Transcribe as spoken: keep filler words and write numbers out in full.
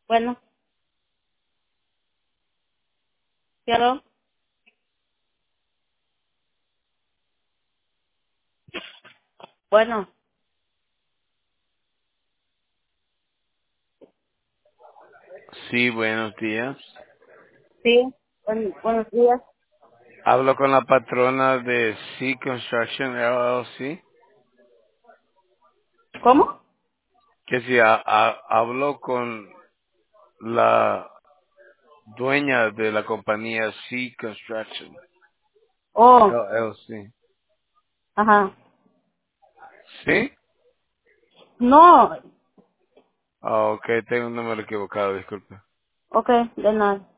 Bueno, quiero. Bueno, Sí, buenos días. sí. Buen- buenos días. Hablo con la patrona de C Construction L L C. ¿Cómo? Que si ha- ha- hablo con la dueña de la compañía C Construction Oh, L L C. ajá. ¿Sí? No. Ah, ok, tengo un número equivocado, disculpe. Ok, de nada.